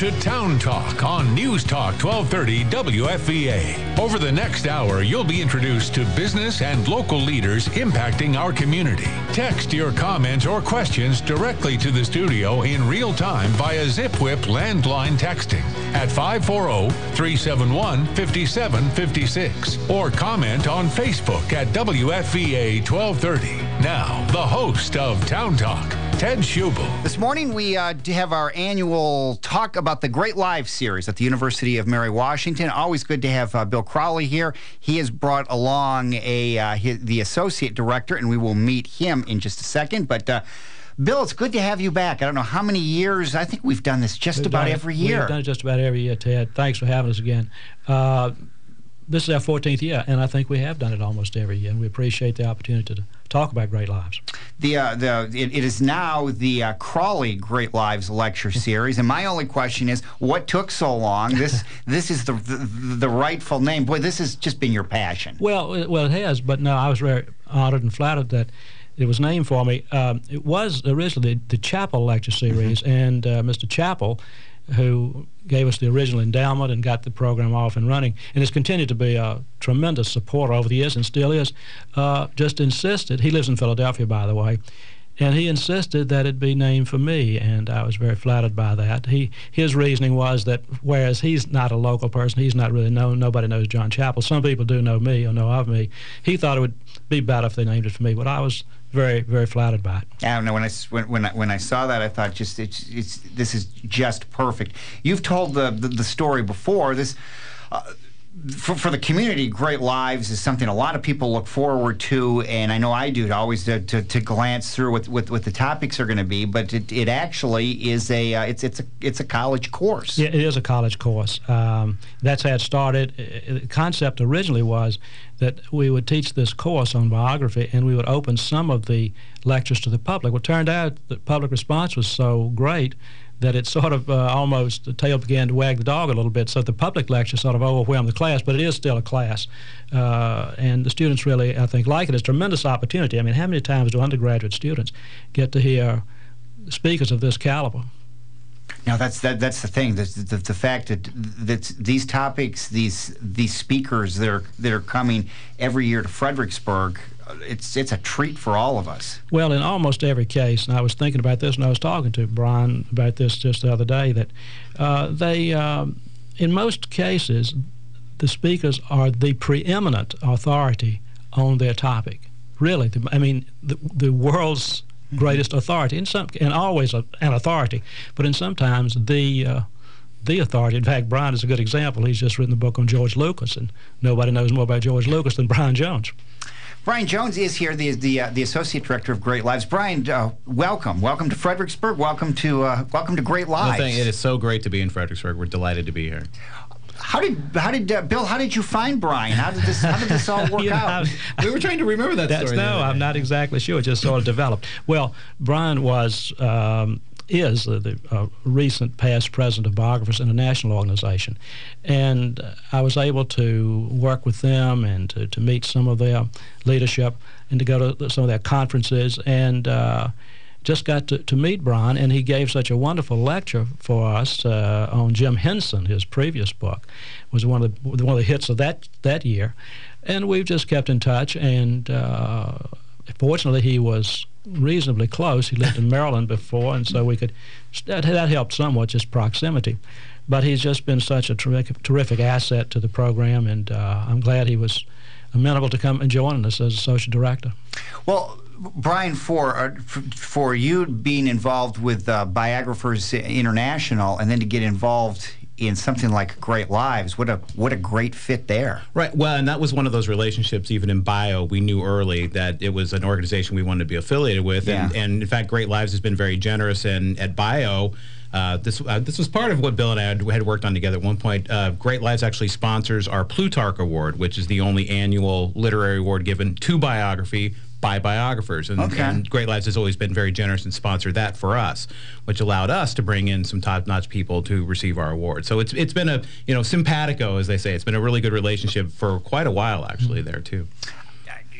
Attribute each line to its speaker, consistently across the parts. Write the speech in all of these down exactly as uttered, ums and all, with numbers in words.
Speaker 1: to Town Talk on News Talk twelve thirty W F V A. Over the next hour, you'll be introduced to business and local leaders impacting our community. Text your comments or questions directly to the studio in real time via ZipWhip landline texting at five four zero, three seven one, five seven five six or comment on Facebook at W F V A twelve thirty. Now, the host of Town Talk, Ted Schubel.
Speaker 2: This morning we uh, have our annual Talk About the Great Lives series at the University of Mary Washington. Always good to have uh, Bill Crowley here. He has brought along a uh, his, the associate director, and we will meet him in just a second. But uh, Bill, it's good to have you back. I don't know how many years. I think we've done this just
Speaker 3: we've
Speaker 2: about
Speaker 3: done,
Speaker 2: every year.
Speaker 3: We've done it just about every year, Ted. Thanks for having us again. Uh, this is our fourteenth year, and I think we have done it almost every year, and we appreciate the opportunity to talk about Great Lives.
Speaker 2: The uh, the it, it is now the uh, Crawley Great Lives Lecture Series, and my only question is, what took so long? This this is the, the the rightful name. Boy, this has just been your passion.
Speaker 3: Well, it, well, it has, but no, I was very honored and flattered that it was named for me. Um, it was originally the Chappell Lecture Series, mm-hmm. and uh, Mister Chappell, who gave us the original endowment and got the program off and running, and has continued to be a tremendous supporter over the years and still is, uh, just insisted, he lives in Philadelphia, by the way, and he insisted that it be named for me, and I was very flattered by that. He, his reasoning was that whereas he's not a local person, he's not really known, nobody knows John Chappell, some people do know me or know of me, he thought it would be better if they named it for me, but I was very, very flattered by it.
Speaker 2: I don't know, when I, when, when, I, when I saw that, I thought, just it's, it's, this is just perfect. You've told the, the, the story before. This, uh, for, for the community, Great Lives is something a lot of people look forward to, and I know I do, to always to, to, to glance through what, what, what the topics are going to be, but it, it actually is a, uh, it's, it's, a, it's a college course.
Speaker 3: Yeah, it is a college course. Um, that's how it started. The concept originally was that we would teach this course on biography, and we would open some of the lectures to the public. Well, it turned out the public response was so great that it sort of uh, almost, the tail began to wag the dog a little bit, so the public lecture sort of overwhelmed the class, but it is still a class. Uh, and the students really, I think, like it. It's a tremendous opportunity. I mean, how many times do undergraduate students get to hear speakers of this caliber?
Speaker 2: Now that's that. That's the thing. The, the, the fact that that these topics, these these speakers that are that are coming every year to Fredericksburg, it's it's a treat for all of us.
Speaker 3: Well, in almost every case, and I was thinking about this, and I was talking to Brian about this just the other day, that uh, they, um, in most cases, the speakers are the preeminent authority on their topic. Really, the, I mean, the, the world's greatest authority, and some, and always a, an authority, but in sometimes the uh, the authority. In fact, Brian is a good example. He's just written a book on George Lucas, and nobody knows more about George Lucas than Brian Jones.
Speaker 2: Brian Jones is here, the the, uh, the associate director of Great Lives. Brian, uh, welcome, welcome to Fredericksburg. Welcome to uh, welcome to Great Lives.
Speaker 4: Well, it is so great to be in Fredericksburg. We're delighted to be here.
Speaker 2: How did how did uh, Bill? How did you find Brian? How did this how did this all work
Speaker 3: you know,
Speaker 2: out?
Speaker 4: We were trying to remember that
Speaker 3: That's,
Speaker 4: story.
Speaker 3: No, I'm not exactly sure. It just sort of developed. Well, Brian was um, is uh, the uh, recent past president of Biographers International Organization, and uh, I was able to work with them and to, to meet some of their leadership and to go to some of their conferences, and Uh, just got to, to meet Brian, and he gave such a wonderful lecture for us uh, on Jim Henson. His previous book was one of the one of the hits of that that year, and we've just kept in touch. And uh, fortunately, he was reasonably close. He lived in Maryland before, and so we could that, that helped somewhat, just proximity. But he's just been such a terrific, terrific asset to the program, and uh, I'm glad he was amenable to come and join us as associate director.
Speaker 2: Well, Brian, for uh, for you being involved with uh, Biographers International, and then to get involved in something like Great Lives, what a what a great fit there.
Speaker 4: Right. Well, and that was one of those relationships. Even in bio, we knew early that it was an organization we wanted to be affiliated with,
Speaker 2: Yeah.
Speaker 4: and, and in fact, Great Lives has been very generous. And at bio, Uh, this uh, this was part of what Bill and I had, had worked on together at one point. Uh, Great Lives actually sponsors our Plutarch Award, which is the only annual literary award given to biography by biographers. And,
Speaker 2: okay.
Speaker 4: and Great Lives has always been very generous and sponsored that for us, which allowed us to bring in some top-notch people to receive our award. So it's it's been a, you know, simpatico, as they say. It's been a really good relationship for quite a while, actually, there, too.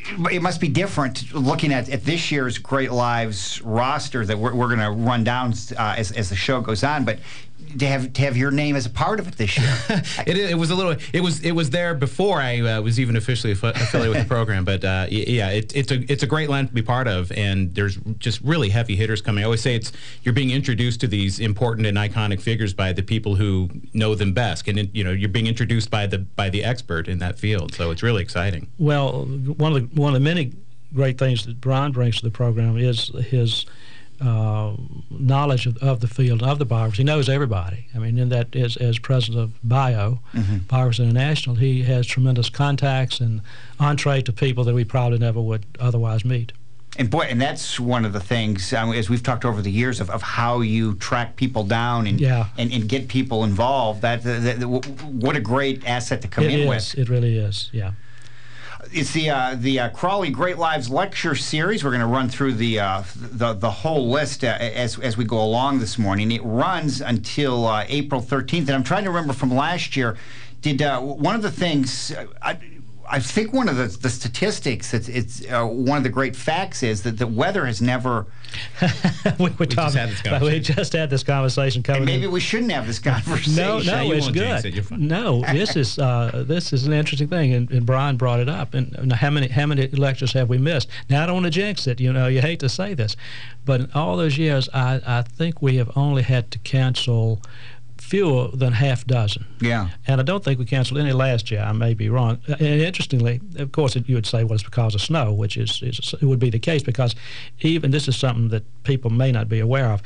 Speaker 2: it must be different looking at, at this year's Great Lives roster that we're, we're going to run down uh, as, as the show goes on, but to have to have your name as a part of it this year.
Speaker 4: it, it was a little. It was it was there before I uh, was even officially affi- affiliated with the program. But uh, yeah, it, it's a it's a great line to be part of, and there's just really heavy hitters coming. I always say it's you're being introduced to these important and iconic figures by the people who know them best, and you know you're being introduced by the by the expert in that field. So it's really exciting.
Speaker 3: Well, one of the one of the many great things that Brian brings to the program is his. Uh, knowledge of, of the field, of the biographers. He knows everybody. I mean, in that, as, as president of BIO, mm-hmm. Biographers International, he has tremendous contacts and entree to people that we probably never would otherwise meet.
Speaker 2: And boy, and that's one of the things, um, as we've talked over the years, of, of how you track people down and,
Speaker 3: yeah.
Speaker 2: and and get people involved. That, that, that what a great asset to come
Speaker 3: it
Speaker 2: in
Speaker 3: is.
Speaker 2: with.
Speaker 3: It really is, yeah.
Speaker 2: It's the uh, the uh, Crawley Great Lives Lecture Series. We're going to run through the uh, the the whole list uh, as as we go along this morning. It runs until uh, April thirteenth, and I'm trying to remember from last year. Did uh, one of the things? Uh, I, I think one of the, the statistics, it's, it's uh, one of the great facts is that the weather has never.
Speaker 3: we, we,
Speaker 4: just had this conversation.
Speaker 3: we just had this conversation coming.
Speaker 2: And maybe
Speaker 3: in.
Speaker 2: we shouldn't have this conversation.
Speaker 3: No, no,
Speaker 4: you
Speaker 3: it's
Speaker 4: won't jinx
Speaker 3: good.
Speaker 4: it, you're fine.
Speaker 3: No, this is uh, this is an interesting thing, and, and Brian brought it up. And, and how many how many lectures have we missed? Now I don't want to jinx it. You know, you hate to say this, but in all those years, I I think we have only had to cancel fewer than half dozen.
Speaker 2: Yeah.
Speaker 3: And I don't think we canceled any last year. I may be wrong. And interestingly, of course, it, you would say, well, it's because of snow, which is, is it would be the case because even this is something that people may not be aware of.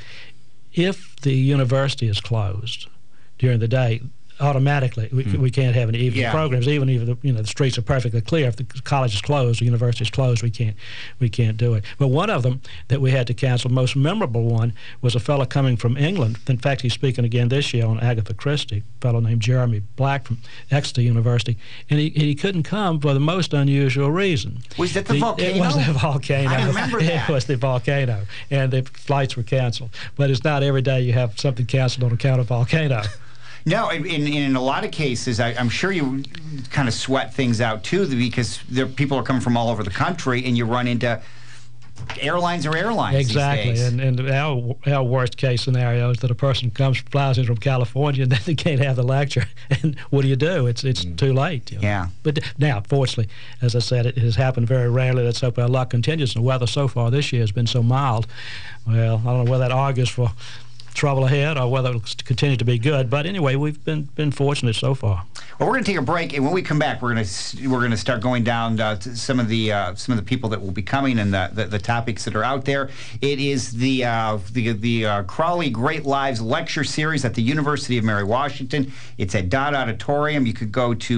Speaker 3: If the university is closed during the day, automatically we, mm. we can't have any evening
Speaker 2: yeah.
Speaker 3: programs, even if the, you know the streets are perfectly clear. If the college is closed, the university is closed, we can't we can't do it. But one of them that we had to cancel, most memorable one, was a fellow coming from England. In fact, he's speaking again this year on Agatha Christie, a fellow named Jeremy Black from Exeter University, and he, he couldn't come for the most unusual reason.
Speaker 2: Was that the,
Speaker 3: the
Speaker 2: volcano?
Speaker 3: It was the volcano.
Speaker 2: I remember that.
Speaker 3: It was the volcano, and the flights were canceled. But it's not every day you have something canceled on account of volcano.
Speaker 2: No, in, in, in a lot of cases, I, I'm sure you kind of sweat things out, too, because there, people are coming from all over the country, and you run into airlines or airlines
Speaker 3: exactly.
Speaker 2: these days.
Speaker 3: And, and our, our worst case scenario is that a person comes, flies in from California, and then they can't have the lecture. And what do you do? It's it's mm. too late. You know?
Speaker 2: Yeah.
Speaker 3: But now, fortunately, as I said, it has happened very rarely. Let's hope our luck continues. And the weather so far this year has been so mild. Well, I don't know whether that argues for trouble ahead or whether it'll continue to be good, but anyway, we've been been fortunate so far.
Speaker 2: Well, we're going to take a break, and when we come back, we're going to we're going to start going down uh, to some of the uh, some of the people that will be coming and the, the, the topics that are out there. It is the uh, the the uh, Crawley Great Lives Lecture Series at the University of Mary Washington. It's at Dodd Auditorium. You could go to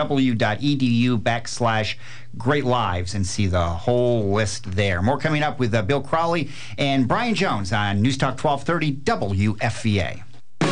Speaker 2: umw.edu backslash Great Lives and see the whole list there. More coming up with uh, Bill Crawley and Brian Jones on News Talk twelve thirty W F V A.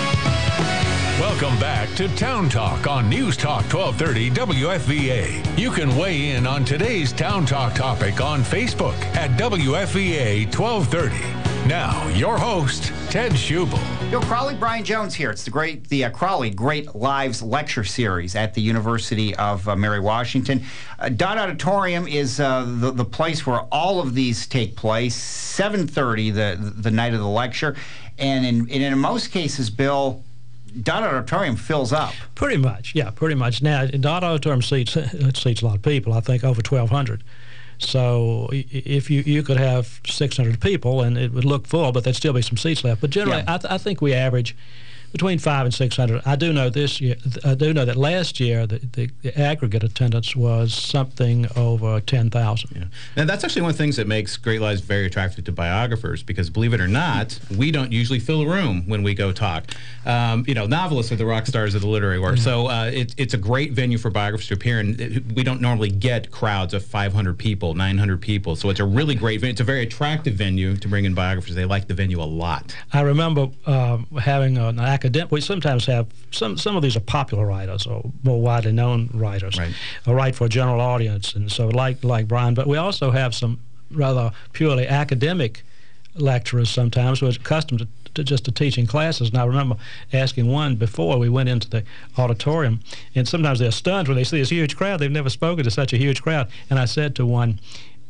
Speaker 1: Welcome back to Town Talk on News Talk twelve thirty W F V A. You can weigh in on today's Town Talk topic on Facebook at W F V A twelve thirty. Now, your host, Ted Schubel.
Speaker 2: Bill Crawley, Brian Jones here. It's the great, the uh, Crawley Great Lives Lecture Series at the University of uh, Mary Washington. Uh, Dodd Auditorium is uh, the, the place where all of these take place, seven thirty the, the night of the lecture. And in, and in most cases, Bill, Dodd Auditorium fills up.
Speaker 3: Pretty much, yeah, pretty much. Now, Dodd Auditorium seats, it seats a lot of people, I think over twelve hundred. So if you you could have six hundred people and it would look full, but there'd still be some seats left. But generally, yeah. I, th I think we average between five and six hundred. I do know this year. I do know that last year the, the, the aggregate attendance was something over ten thousand.
Speaker 4: Yeah, and that's actually one of the things that makes Great Lives very attractive to biographers, because believe it or not, we don't usually fill a room when we go talk. Um, you know, novelists are the rock stars of the literary world, yeah. so uh, it, it's a great venue for biographers to appear in. It, we don't normally get crowds of five hundred people, nine hundred people, so it's a really great venue. It's a very attractive venue to bring in biographers. They like the venue a lot.
Speaker 3: I remember um, having an academic. We sometimes have some. Some of these are popular writers or more widely known writers,
Speaker 4: right.
Speaker 3: or write for a general audience, and so like like Brian. But we also have some rather purely academic lecturers sometimes who are accustomed to to just to teaching classes. And I remember asking one before we went into the auditorium, and sometimes they're stunned when they see this huge crowd. They've never spoken to such a huge crowd. And I said to one,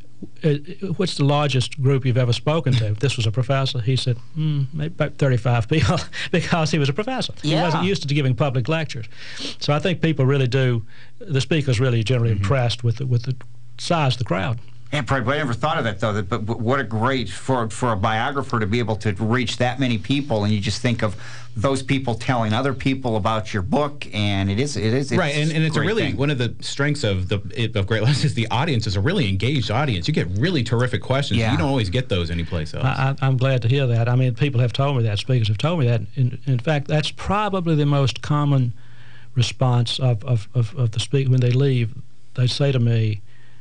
Speaker 3: what's the largest group you've ever spoken to? This was a professor. He said, mm, maybe about thirty-five people, because he was a professor.
Speaker 2: Yeah.
Speaker 3: He wasn't used to giving public lectures. So I think people really do, the speakers really generally mm-hmm. impressed with the, with the size of the crowd.
Speaker 2: Yeah, probably. I never thought of that, though. That, but, but what a great, for, for a biographer to be able to reach that many people, and you just think of those people telling other people about your book, and it is, it is, it's
Speaker 4: right, and, and it's a really, thing. One of the strengths of the of Great Lives is the audience is a really engaged audience. You get really terrific questions.
Speaker 2: Yeah.
Speaker 4: You don't always get those anyplace else.
Speaker 3: I, I'm glad to hear that. I mean, people have told me that, speakers have told me that. In, in fact, that's probably the most common response of, of, of, of the speaker when they leave. They say to me,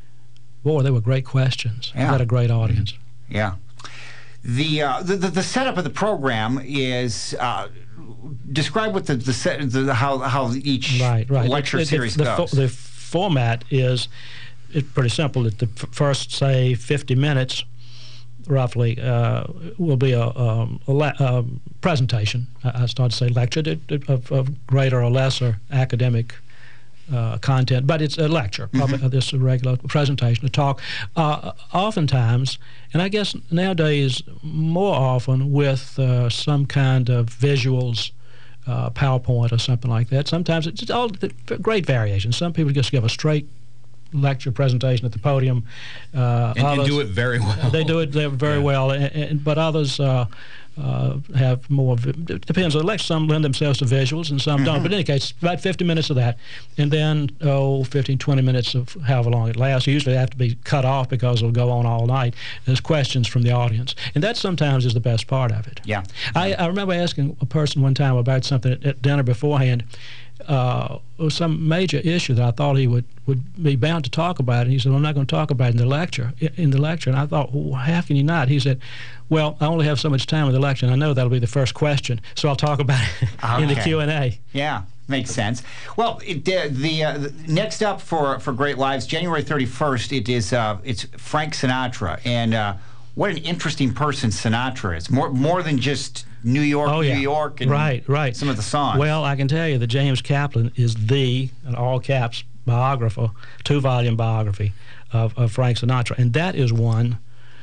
Speaker 3: boy, they were great questions.
Speaker 2: Yeah.
Speaker 3: We had a great audience.
Speaker 2: Yeah. The, uh, the, the the setup of the program is uh, describe what the the, set, the how how each
Speaker 3: right, right.
Speaker 2: lecture
Speaker 3: the,
Speaker 2: series
Speaker 3: the,
Speaker 2: goes.
Speaker 3: The, the format is it's pretty simple. The first, say, fifty minutes, roughly, uh, will be a, um, a, le a presentation. I, I started to say lecture of, of greater or lesser academic Uh, content, but it's a lecture. Mm-hmm. uh, this is a regular presentation, a talk. Uh, oftentimes, and I guess nowadays more often with uh, some kind of visuals, uh, PowerPoint or something like that. Sometimes it's all great variations. Some people just give a straight lecture presentation at the podium. Uh,
Speaker 4: and,
Speaker 3: others,
Speaker 4: and do it very well.
Speaker 3: They do it very yeah. well, and, and, but others uh, uh, have more. It depends on the lecture. Some lend themselves to visuals and some mm-hmm. don't. But in any case, about fifty minutes of that, and then oh, fifteen, twenty minutes of however long it lasts. Usually they have to be cut off because it'll go on all night. There's questions from the audience, and that sometimes is the best part of it.
Speaker 2: Yeah.
Speaker 3: I, I remember asking a person one time about something at, at dinner beforehand. Uh, it was some major issue that I thought he would, would be bound to talk about, and he said, well, I'm not going to talk about it in the lecture. In the lecture, and I thought, well, how can you not? He said, well, I only have so much time in the lecture, and I know that'll be the first question, so I'll talk about it okay. in the Q and A.
Speaker 2: Yeah, makes sense. Well, it, uh, the, uh, the next up for for Great Lives, January thirty-first, it is uh, it's Frank Sinatra, and uh, what an interesting person Sinatra is. More more than just New York,
Speaker 3: oh, yeah.
Speaker 2: New York, and
Speaker 3: right, right.
Speaker 2: some of the songs.
Speaker 3: Well, I can tell you that James Kaplan is the, in all caps, biographer, two-volume biography of, of Frank Sinatra, and that is one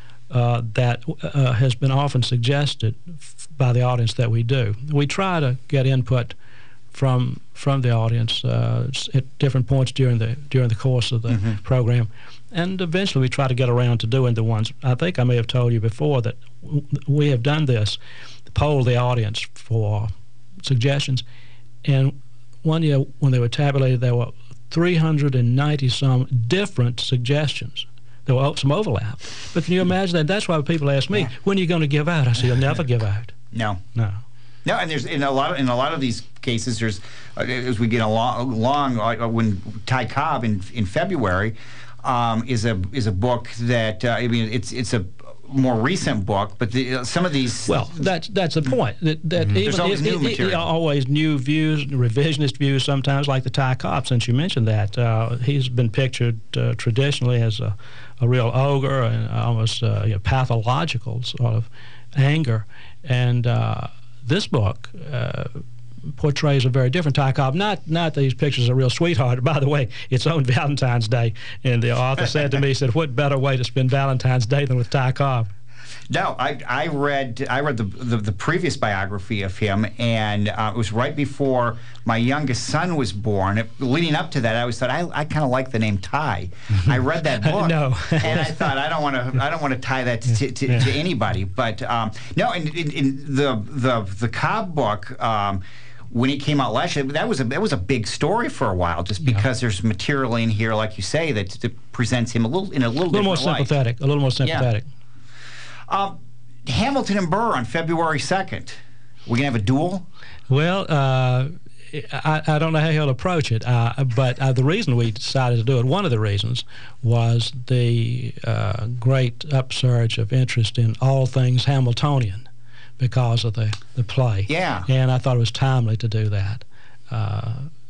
Speaker 3: uh, that uh, has been often suggested f by the audience that we do. We try to get input from from the audience uh, at different points during the during the course of the mm-hmm. program, and eventually we try to get around to doing the ones. I think I may have told you before that w we have done this. Poll the audience for suggestions, and one year when they were tabulated, there were three hundred ninety some different suggestions. There were some overlap, but can you imagine that? That's why people ask me, when are you going to give out? I say, you'll never give out.
Speaker 2: No.
Speaker 3: No.
Speaker 2: No, and there's in a lot of in a lot of these cases, there's uh, as we get along, along uh, when Ty Cobb in in February um, is a is a book that uh, I mean it's it's a more recent book, but the, uh, some of these.
Speaker 3: Well, that's that's the point. That that mm-hmm. even
Speaker 2: There's always
Speaker 3: it,
Speaker 2: new
Speaker 3: it,
Speaker 2: material.
Speaker 3: It, always new views, revisionist views. Sometimes, like the Ty Cobb, since you mentioned that, uh, he's been pictured uh, traditionally as a, a real ogre and almost uh, you know, pathological sort of anger, and uh, this book. Uh, portrays a very different Ty Cobb. Not not that these pictures are a real sweetheart. By the way, it's on Valentine's Day, and the author said to me, he said, what better way to spend Valentine's Day than with Ty Cobb?
Speaker 2: No, I, I read I read the, the the previous biography of him, and uh, it was right before my youngest son was born. It, leading up to that, I always thought I, I kind of like the name Ty. I read that book,
Speaker 3: no.
Speaker 2: and I thought I don't want to I don't want to tie that to, to,
Speaker 3: yeah.
Speaker 2: to anybody. But um, no, in, in, in the the the Cobb book. Um, When it came out last year, that was a that was a big story for a while, just because yeah. there's material in here, like you say, that, that presents him a little in a little,
Speaker 3: a little more
Speaker 2: different light.
Speaker 3: sympathetic. A little more sympathetic.
Speaker 2: Yeah. Um, Hamilton and Burr on February second. We gonna have a duel?
Speaker 3: Well, uh, I, I don't know how he'll approach it, uh, but uh, the reason we decided to do it, one of the reasons, was the uh, great upsurge of interest in all things Hamiltonian. Because of the, the play.
Speaker 2: Yeah.
Speaker 3: And I thought it was timely to do that. Uh,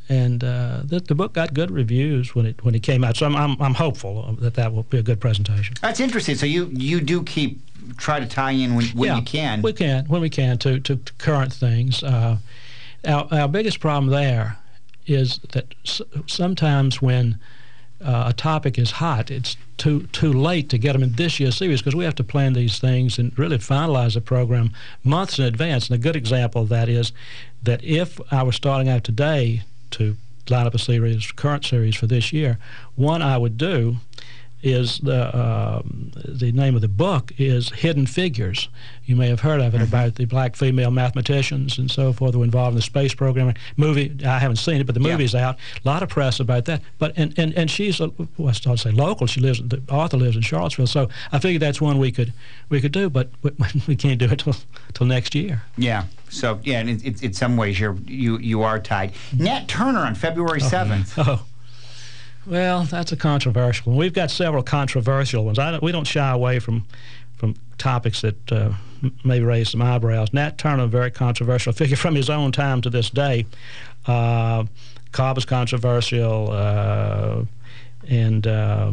Speaker 3: and uh, the, the book got good reviews when it when it came out. So I'm I'm, I'm hopeful that that will be a good presentation.
Speaker 2: That's interesting. So you you do keep try to tie in when, when
Speaker 3: yeah,
Speaker 2: you can.
Speaker 3: We can when we can to to, to current things. Uh, our our biggest problem there is that s sometimes when uh, a topic is hot, it's too too late to get them in this year's series, because we have to plan these things and really finalize the program months in advance. And a good example of that is that if I were starting out today to line up a series, current series for this year, one I would do is the uh, the name of the book is Hidden Figures. You may have heard of it, mm-hmm. about the black female mathematicians and so forth who were involved in the space program. Movie, I haven't seen it, but the movie's yeah. out. A lot of press about that. But and and, and she's a, well, I'll say local. She lives. The author lives in Charlottesville, so I figured that's one we could we could do. But we can't do it till till next year.
Speaker 2: Yeah. So yeah, in, in, in some ways you're you you are tied. Nat Turner on February seventh.
Speaker 3: Oh. oh. Well, that's a controversial one. We've got several controversial ones. I don't, we don't shy away from from topics that uh, maybe raise some eyebrows. Nat Turner, very controversial figure from his own time to this day. Uh, Cobb is controversial, uh, and uh,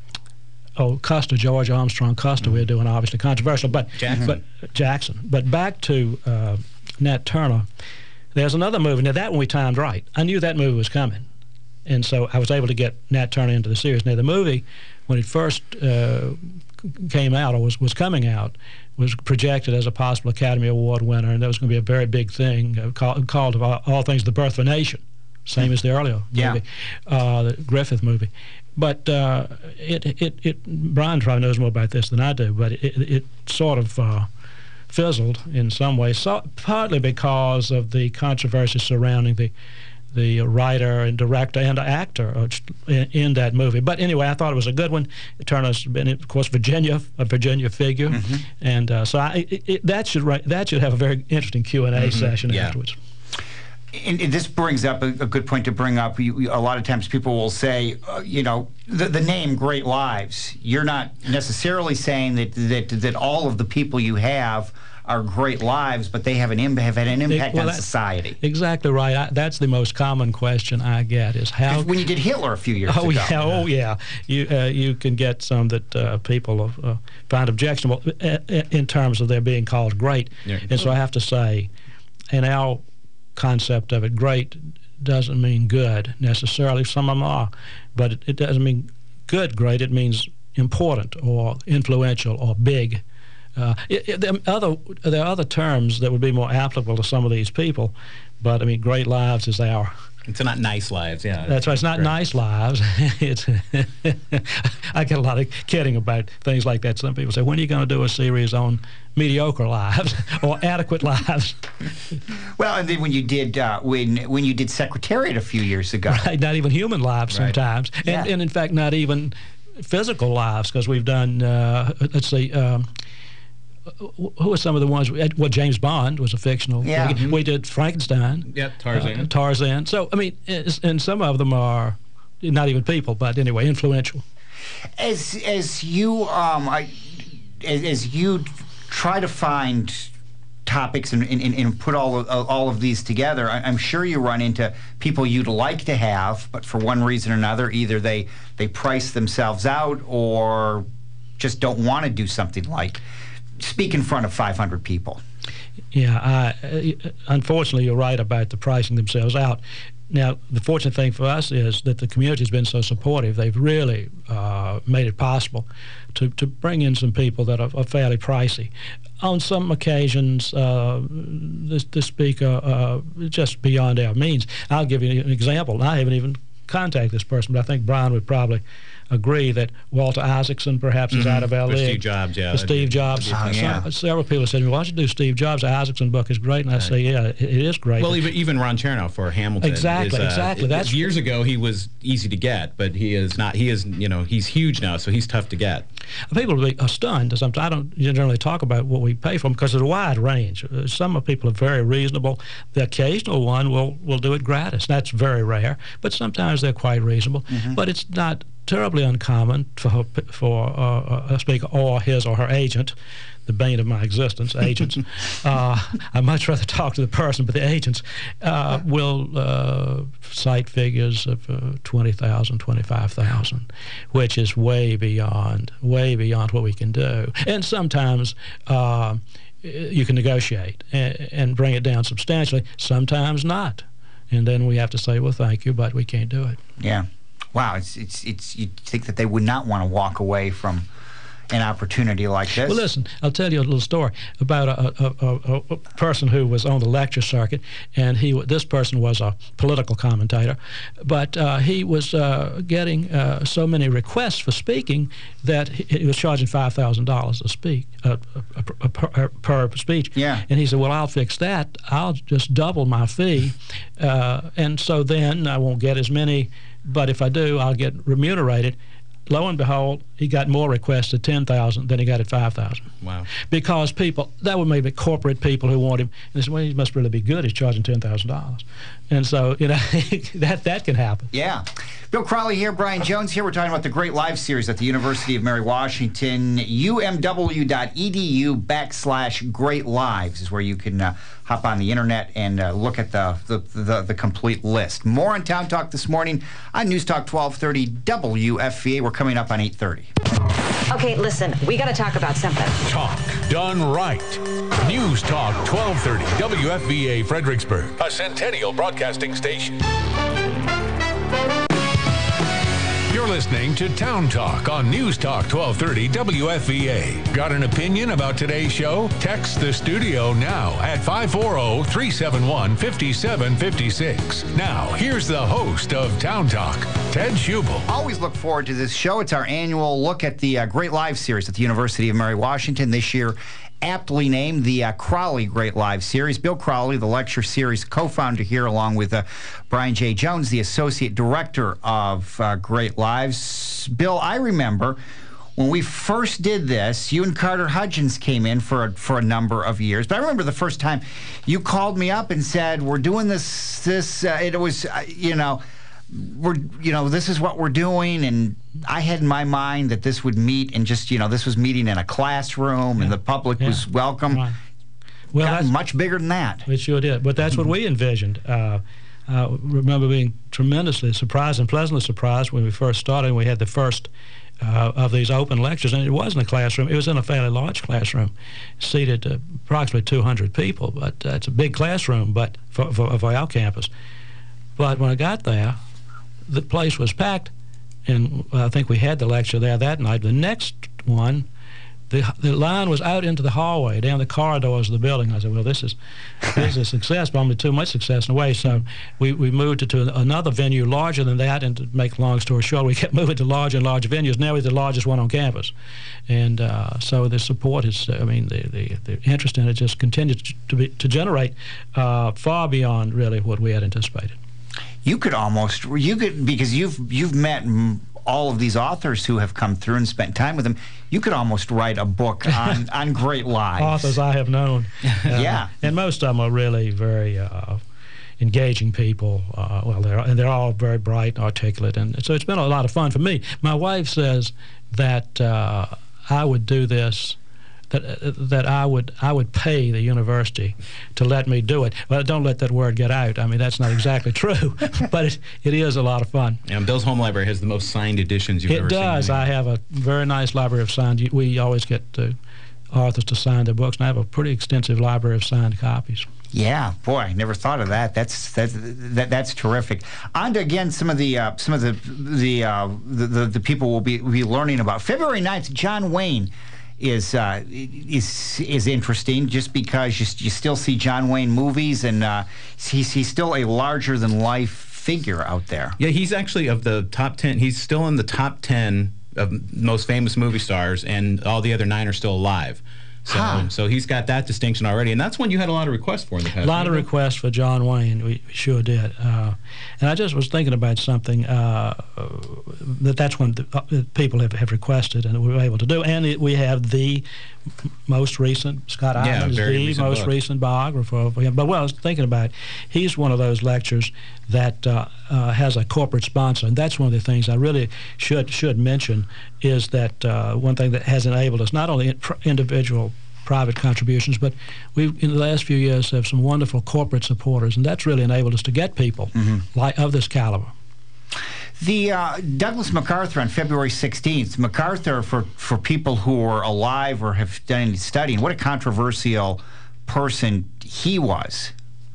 Speaker 3: oh, Custer, George Armstrong Custer, mm-hmm. we're doing obviously controversial, but
Speaker 4: Jackson.
Speaker 3: but Jackson. But back to uh, Nat Turner. There's another movie. Now that one we timed right. I knew that movie was coming. And so I was able to get Nat Turner into the series. Now, the movie, when it first uh, came out or was, was coming out, was projected as a possible Academy Award winner, and that was going to be a very big thing, uh, called, called of all, all things The Birth of a Nation, same as the earlier
Speaker 2: yeah.
Speaker 3: movie, uh, the Griffith movie. But uh, it, it, it, Brian probably knows more about this than I do, but it, it sort of uh, fizzled in some ways, so, partly because of the controversy surrounding the the writer and director and actor in, in that movie. But anyway, I thought it was a good one. Turner's been, of course, Virginia, a Virginia figure, mm-hmm. and uh, so I, it, it, that should that should have a very interesting Q and A mm-hmm. session
Speaker 2: yeah.
Speaker 3: afterwards.
Speaker 2: And, and this brings up a, a good point to bring up. You, you, a lot of times people will say, uh, you know, the, the name Great Lives. You're not necessarily saying that that that all of the people you have are great lives, but they have an Im have had an impact
Speaker 3: well,
Speaker 2: on society.
Speaker 3: Exactly right. I, that's the most common question I get is how.
Speaker 2: When you did Hitler a few years
Speaker 3: oh,
Speaker 2: ago.
Speaker 3: Yeah, oh yeah, you uh, you can get some that uh, people uh, find objectionable in terms of their being called great, yeah. and so I have to say, in our concept of it, great doesn't mean good necessarily. Some of them are, but it, it doesn't mean good great. It means important or influential or big. Uh, it, it, there, are other, there are other terms that would be more applicable to some of these people, but I mean, great lives is our.
Speaker 4: It's not nice lives, yeah.
Speaker 3: That's right. It's not
Speaker 4: great.
Speaker 3: Nice lives. It's. I get a lot of kidding about things like that. Some people say, "When are you going to do a series on mediocre lives or adequate lives?"
Speaker 2: Well, and then when you did uh, when when you did Secretariat a few years ago,
Speaker 3: right? Not even human lives right. sometimes,
Speaker 2: yeah.
Speaker 3: and, and in fact, not even physical lives, because we've done. Uh, let's see. Um, Who are some of the ones? We had, well, James Bond was a fictional.
Speaker 2: Yeah.
Speaker 3: Mm-hmm. We did Frankenstein.
Speaker 4: Yeah, Tarzan.
Speaker 3: Uh, Tarzan. So, I mean, and some of them are not even people, but anyway, influential.
Speaker 2: As as you um, I, as, as you try to find topics and, and, and put all of, all of these together, I'm sure you run into people you'd like to have, but for one reason or another, either they they price themselves out or just don't want to do something like speak in front of five hundred people.
Speaker 3: Yeah, I, uh, unfortunately, you're right about the pricing themselves out. Now, the fortunate thing for us is that the community has been so supportive. They've really uh, made it possible to, to bring in some people that are, are fairly pricey. On some occasions, uh, the, the speaker uh, just beyond our means. I'll give you an example. I haven't even contacted this person, but I think Brian would probably agree that Walter Isaacson perhaps mm-hmm. is out of our
Speaker 4: For
Speaker 3: league.
Speaker 4: Steve Jobs, yeah.
Speaker 3: For Steve Jobs.
Speaker 2: Oh, yeah.
Speaker 3: Some, several people said to me, "Why don't you do Steve Jobs? The Isaacson book is great." And I say, yeah, it, it is great.
Speaker 4: Well, even, even Ron Chernow for Hamilton.
Speaker 3: Exactly,
Speaker 4: is, uh,
Speaker 3: exactly.
Speaker 4: It,
Speaker 3: That's
Speaker 4: years ago he was easy to get, but he is not. He is, you know, he's huge now, so he's tough to get.
Speaker 3: People will be uh, stunned. Sometimes I don't generally talk about what we pay for them because there's a wide range. Uh, some people are very reasonable. The occasional one will will do it gratis. That's very rare, but sometimes they're quite reasonable. Mm-hmm. But it's not terribly uncommon for for uh, a speaker or his or her agent, the bane of my existence, agents. uh, I'd much rather talk to the person, but the agents uh, will uh, cite figures of uh, twenty thousand, twenty-five thousand, which is way beyond, way beyond what we can do. And sometimes uh, you can negotiate and, and bring it down substantially, sometimes not. And then we have to say, well, thank you, but we can't do it.
Speaker 2: Yeah. Wow. It's, it's, it's, you'd think that they would not want to walk away from an opportunity like this.
Speaker 3: Well, listen, I'll tell you a little story about a, a, a, a person who was on the lecture circuit, and he this person was a political commentator, but uh, he was uh, getting uh, so many requests for speaking that he, he was charging five thousand dollars a speak uh, a, a, a per, per speech.
Speaker 2: Yeah.
Speaker 3: And he said, well, I'll fix that. I'll just double my fee, uh, and so then I won't get as many, but if I do, I'll get remunerated. Lo and behold, he got more requests at ten thousand than he got at five thousand.
Speaker 4: Wow.
Speaker 3: Because people, that were maybe corporate people who want him, and they said, well, he must really be good. He's charging ten thousand dollars. And so, you know, that, that can happen.
Speaker 2: Yeah. Bill Crowley here, Brian Jones here. We're talking about the Great Lives series at the University of Mary Washington. U M W dot E D U backslash Great Lives is where you can uh, hop on the internet and uh, look at the the, the the complete list. More on Town Talk this morning on News Talk twelve thirty W F V A. We're coming up on eight thirty.
Speaker 5: Okay, listen, we got to talk about something.
Speaker 1: Talk done right. News Talk twelve thirty W F V A Fredericksburg, a Centennial Broadcasting station. You're listening to Town Talk on News Talk twelve thirty W F V A. Got an opinion about today's show? Text the studio now at five four zero, three seven one, five seven five six. Now, here's the host of Town Talk, Ted Schubel.
Speaker 2: Always look forward to this show. It's our annual look at the uh, Great Lives series at the University of Mary Washington. This year, aptly named the uh, Crowley Great Lives series. Bill Crowley, the lecture series co-founder here, along with uh, Brian J. Jones, the associate director of uh, Great Lives. Bill, I remember when we first did this, you and Carter Hudgens came in for a, for a number of years. But I remember the first time you called me up and said, "We're doing this." This uh, it was, uh, you know. We're, you know, this is what we're doing, and I had in my mind that this would meet and just, you know, this was meeting in a classroom, yeah. and the public yeah. was welcome.
Speaker 3: Right. Well,
Speaker 2: Got
Speaker 3: that's
Speaker 2: much bigger than that.
Speaker 3: It sure did, but that's what we envisioned. Uh, I remember being tremendously surprised and pleasantly surprised when we first started. And we had the first uh, of these open lectures, and it wasn't a classroom. It was in a fairly large classroom, seated uh, approximately two hundred people. But uh, it's a big classroom, but for, for, for our campus. But when I got there, the place was packed, and I think we had the lecture there that night. The next one, the the line was out into the hallway, down the corridors of the building. I said, well, this is this is a success, but only too much success in a way. So we, we moved it to another venue larger than that, and to make a long story short, we kept moving to larger and larger venues. Now we're the largest one on campus. And uh, so the support is, I mean, the, the, the interest in it just continues to, be, to generate uh, far beyond really what we had anticipated.
Speaker 2: You could almost, you could, because you've you've met all of these authors who have come through and spent time with them, you could almost write a book on, on Great Lives.
Speaker 3: Authors I have known. Uh,
Speaker 2: yeah.
Speaker 3: And most of them are really very uh, engaging people. Uh, well, they're, and they're all very bright and articulate. And so it's been a lot of fun for me. My wife says that uh, I would do this, that uh, that I would I would pay the university to let me do it. Well, don't let that word get out. I mean, that's not exactly true, but it, it is a lot of fun.
Speaker 4: And Bill's home library has the most signed editions you've
Speaker 3: it
Speaker 4: ever seen. It
Speaker 3: does. I have a very nice library of signed. We always get uh, authors to sign their books, and I have a pretty extensive library of signed copies.
Speaker 2: Yeah, boy, I never thought of that. That's that's that, that's terrific. On to again some of the uh, some of the the, uh, the the the people we'll be we'll be learning about. February ninth, John Wayne is uh, is is interesting, just because you, you still see John Wayne movies, and uh, he's he's still a larger than life figure out there.
Speaker 4: Yeah, he's actually of the top ten. He's still in the top ten of most famous movie stars, and all the other nine are still alive. So,
Speaker 2: Huh.
Speaker 4: so he's got that distinction already, and that's one you had a lot of requests for in the past.
Speaker 3: A lot of
Speaker 4: remember?
Speaker 3: requests for John Wayne. We, we sure did. Uh, and I just was thinking about something uh, that that's one that uh, people have, have requested and we were able to do. And it, we have the most recent, Scott
Speaker 4: Yeah,
Speaker 3: Ireland is
Speaker 4: very
Speaker 3: the
Speaker 4: recent
Speaker 3: most
Speaker 4: book.
Speaker 3: recent biographer of him. But what I was thinking about, he's one of those lectures that uh, uh, has a corporate sponsor. And that's one of the things I really should, should mention is that uh, one thing that has enabled us, not only in pr- individual private contributions, but we in the last few years have some wonderful corporate supporters, and that's really enabled us to get people
Speaker 2: Mm-hmm.
Speaker 3: like of this caliber.
Speaker 2: The uh, Douglas MacArthur on February sixteenth. MacArthur, for, for people who are alive or have done any studying, what a controversial person he was.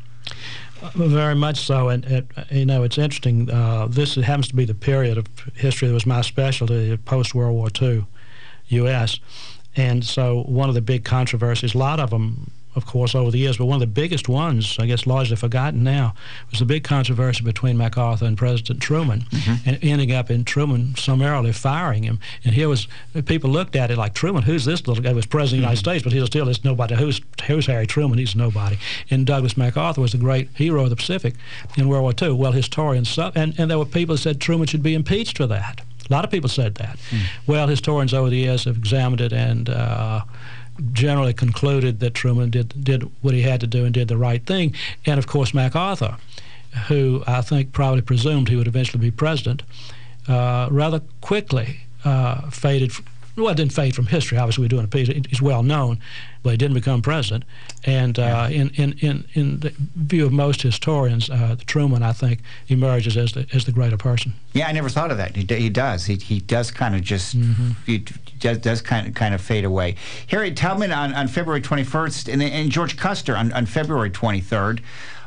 Speaker 3: Uh, Very much so, and, and uh, you know, it's interesting. Uh, this happens to be the period of history that was my specialty, post-World War Two U S And so one of the big controversies, a lot of them, of course, over the years, but one of the biggest ones, I guess largely forgotten now, was the big controversy between MacArthur and President Truman,
Speaker 2: Mm-hmm.
Speaker 3: and ending up in Truman summarily firing him. And here was, people looked at it like, Truman, who's this little guy? He was President of the United States, but he was still this nobody. Who's, who's Harry Truman? He's nobody. And Douglas MacArthur was the great hero of the Pacific in World War Two. Well, historians, and, and there were people that said Truman should be impeached for that. A lot of people said that. Mm. Well, historians over the years have examined it and uh, generally concluded that Truman did did what he had to do and did the right thing. And of course, MacArthur, who I think probably presumed he would eventually be president, uh, rather quickly uh, faded. Well, it didn't fade from history. Obviously, we're doing a piece. He's well known, but he didn't become president. And uh, in, in, in, in the view of most historians, uh, Truman, I think, emerges as the as the greater person.
Speaker 2: Yeah, I never thought of that. He, d- he does. He, he does kind of just
Speaker 3: Mm-hmm.
Speaker 2: he does, does kind of kind of fade away. Harriet Tubman on, on February twenty-first, and, and George Custer on, on February twenty-third.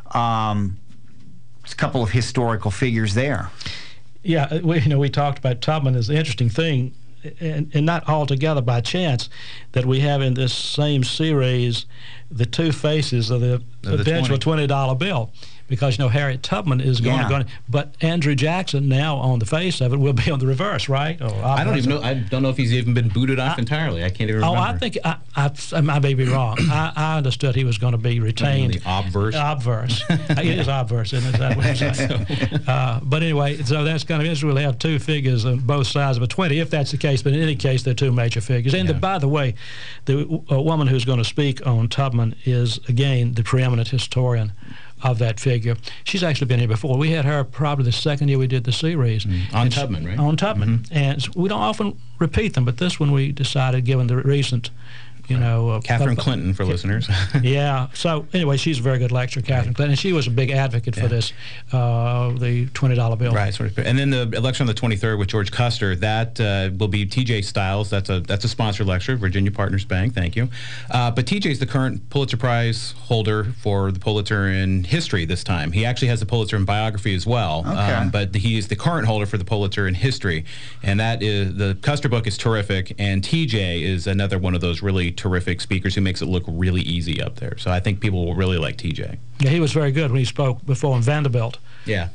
Speaker 2: Um, there's a couple of historical figures there.
Speaker 3: Yeah, we, you know, we talked about Tubman as an interesting thing, and, and not altogether by chance, that we have in this same series the two faces of the,
Speaker 4: the
Speaker 3: eventual
Speaker 4: twenty.
Speaker 3: twenty dollar bill. Because, you know, Harriet Tubman is going
Speaker 2: Yeah.
Speaker 3: to, going to, but Andrew Jackson, now on the face of it, will be on the reverse, right? Or
Speaker 4: I don't even know.
Speaker 3: opposite.
Speaker 4: I don't know if he's even been booted off
Speaker 3: I-
Speaker 4: entirely. I can't even
Speaker 3: Oh,
Speaker 4: remember.
Speaker 3: I think I, I, I may be wrong. I, I understood he was going to be retained.
Speaker 4: The obverse.
Speaker 3: Obverse. It is obverse, isn't it? Is that what you're saying? uh, but anyway, so that's kind of interesting. We'll have two figures on both sides of a twenty, if that's the case. But in any case, they're two major figures. And
Speaker 4: Yeah.
Speaker 3: the, by the way, the uh, woman who's going to speak on Tubman is, again, the preeminent historian of that figure. She's actually been here before. We had her probably the second year we did the series.
Speaker 4: Mm. On
Speaker 3: And she-
Speaker 4: Tubman, right?
Speaker 3: On Tubman. And s- we don't often repeat them, but this one we decided, given the recent, you know... Uh,
Speaker 4: Catherine
Speaker 3: uh,
Speaker 4: Clinton for listeners.
Speaker 3: Yeah. So anyway, she's a very good lecturer, Catherine Clinton, and she was a big advocate for
Speaker 4: Yeah.
Speaker 3: this, uh, the twenty dollar bill.
Speaker 4: Right, sort of. And then the election on the twenty-third with George Custer, that uh, will be T J Stiles. That's a that's a sponsored lecture, Virginia Partners Bank. Thank you. Uh, but T J's the current Pulitzer Prize holder for the Pulitzer in history this time. He actually has the Pulitzer in biography as well.
Speaker 2: Okay.
Speaker 4: Um, but he is the current holder for the Pulitzer in history, and that is the Custer book is terrific. And T J is another one of those really terrific speakers who makes it look really easy up there. So I think people will really like T J.
Speaker 3: Yeah, he was very good when he spoke before in Vanderbilt.
Speaker 4: Yeah.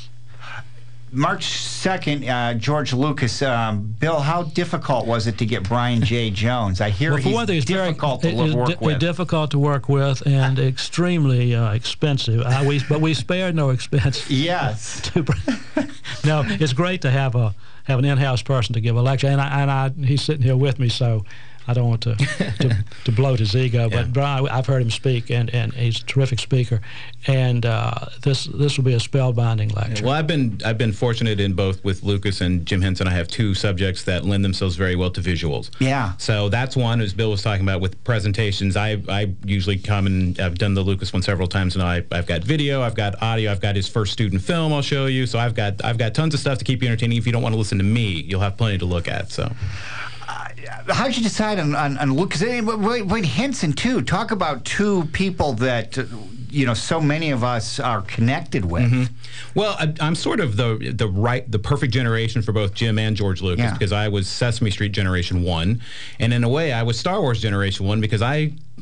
Speaker 2: March second, uh, George Lucas. Um, Bill, how difficult was it to get Brian J. Jones? I hear
Speaker 3: Well, for
Speaker 2: he's
Speaker 3: one thing, it's very
Speaker 2: difficult to
Speaker 3: it-
Speaker 2: lo-
Speaker 3: it's
Speaker 2: work
Speaker 3: di-
Speaker 2: with.
Speaker 3: difficult to work with and extremely uh, expensive. Uh, we, but we spared no expense.
Speaker 2: Yes.
Speaker 3: to br- no, it's great to have a have an in-house person to give a lecture, and I, and I he's sitting here with me, so I don't want to to, to bloat his ego.
Speaker 4: Yeah.
Speaker 3: But Brian, I've heard him speak, and, and he's a terrific speaker, and uh, this this will be a spellbinding lecture.
Speaker 4: Well, I've been I've been fortunate in both with Lucas and Jim Henson. I have two subjects that lend themselves very well to visuals.
Speaker 2: Yeah.
Speaker 4: So that's one, as Bill was talking about with presentations. I I usually come and I've done the Lucas one several times, and I I've got video, I've got audio, I've got his first student film. I'll show you. So I've got I've got tons of stuff to keep you entertaining. If you don't want to listen to me, you'll have plenty to look at. So.
Speaker 2: How did you decide on, on, on Lucas? Wait, wait, Henson, too. Talk about two people that, uh, you know, so many of us are connected with.
Speaker 4: Mm-hmm. Well, I, I'm sort of the the right, the perfect generation for both Jim and George Lucas,
Speaker 2: Yeah.
Speaker 4: because I was Sesame Street Generation One, and in a way, I was Star Wars Generation One because I